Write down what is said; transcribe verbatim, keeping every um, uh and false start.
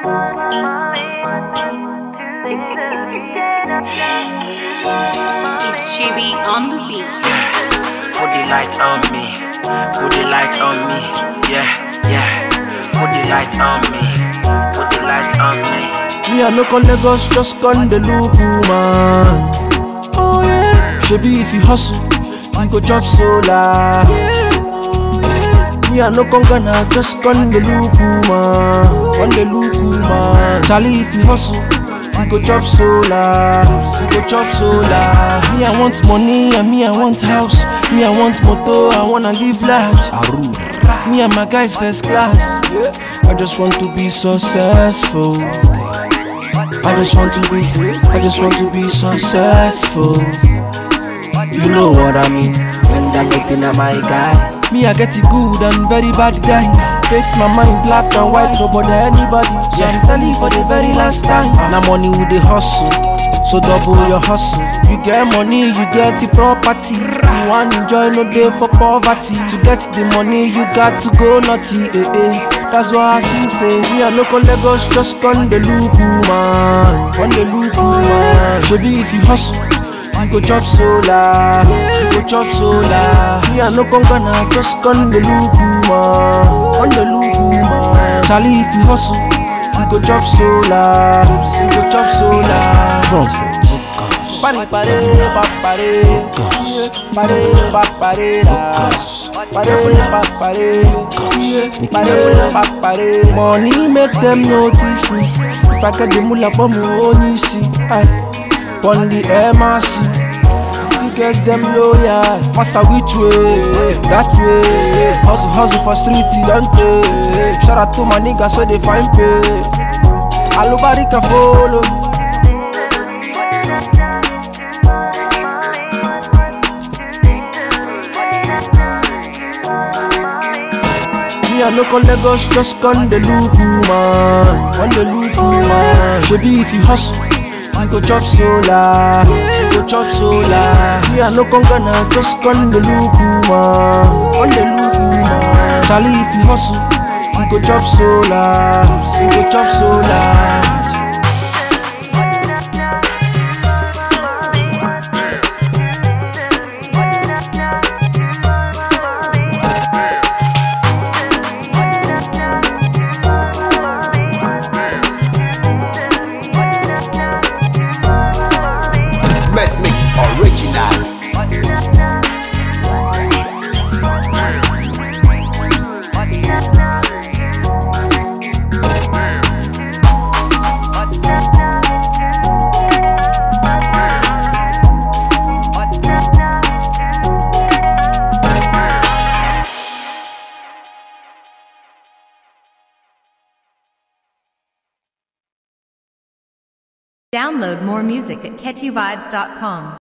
It's Chibi on the beat. Put the light on me. Put the light on me. Yeah, yeah. Put the light on me. Put the light on me. Me I no come Lagos, just come the look man. Oh yeah. Shebi if you hustle, you go chop solar. Me I no come Ghana, just come the look man. Come the look man. Charlie if you hustle, you go chop solar. You go chop solar. Me I want money and me I want house. Me I want motor, I wanna live large. Me and my guys first class. I just want to be successful. I just want to be, I just want to be successful. You know what I mean? When that looking at my guy. Me I get it good and very bad guy. Paint my mind black and white, no bother anybody. So I'm telling you for the very last time. Now money with the hustle, so double your hustle. You get money, you get the property. You want enjoy, no day for poverty. To get the money, you got to go naughty. Eh, eh. That's why I sing say, me I local Lagos, just come the look man. Come the look man. Shebi if you hustle, you go chop solar. You go chop solar. Me I no come Ghana, just come the look man. Come the look man. Charlie if you hustle, you go chop solar. You go chop solar. Trump. Pare pare pa pare, pare pa pare da, pare pa pare, pare pa pare. Money make them notice me. If I get the mula for me, only see. I on the M R C, it gets them loyal. Master which way, that way. Hustle hustle for street, don't pay. Shout out to my niggas so they find pay. Alubari can follow. Me I no come Lagos, just come the look man. Come the look man. Shebi if you hustle, you go chop solar. You go chop solar. Me I no come Ghana, just come the look man. Come the look man. Charlie if you hustle, you go chop solar. You go chop solar. Download more music at catchy vibes dot com.